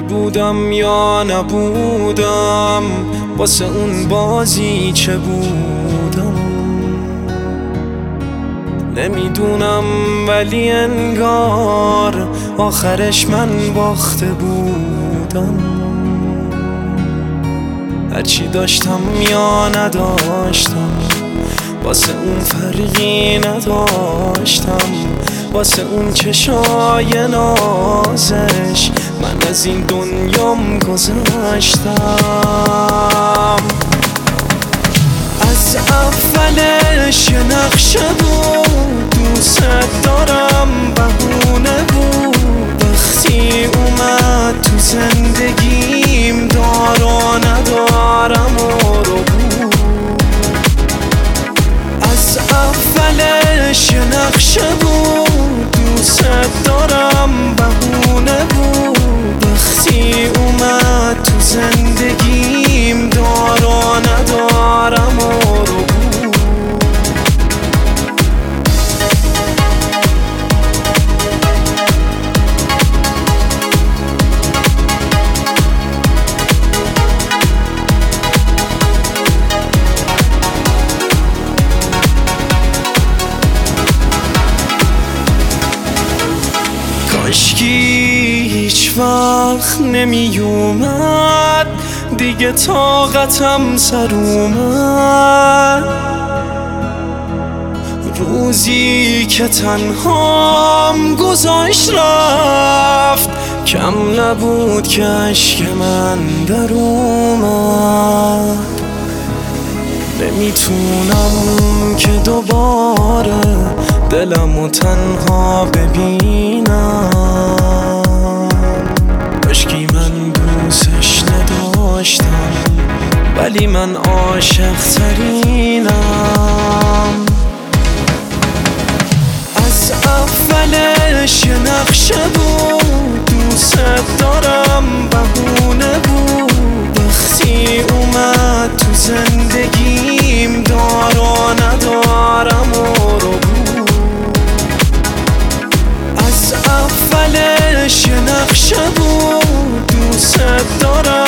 بودم یا نبودم، واسه اون بازی چه بودم نمیدونم، ولی انگار آخرش من باخته بودم. هرچی داشتم یا نداشتم، واسه اون فرقی نداشتم، واسه اون چشای نازش من از این دنیام گذشتم. از اولش یه نقشه بود، دوست دارم بهونه بود، وقتی اومد تو زندگیم دار و ندارم و رو بود. از اولش یه نقشه بود، دوست دارم بهونه بود، وقتی اومد تو زندگیم دار و ندارم و رو بود. کاشکی هیچ وقت نمی اومد، دیگه طاقتم سر اومد. روزی که تنهام گذاشت رفت، کم نبود که اشک من در اومد. نمیتونم که دوباره دلمو تنها ببینم، کاشکی من دوستش نداشتم، ولی من عاشق ترینم. از اولش یه نقشه بود، دوست دارم بهونه بود، وقتی اومد تو زندگیم دار و ندارم و رو بود. از اولش یه نقشه بود، دوست دارم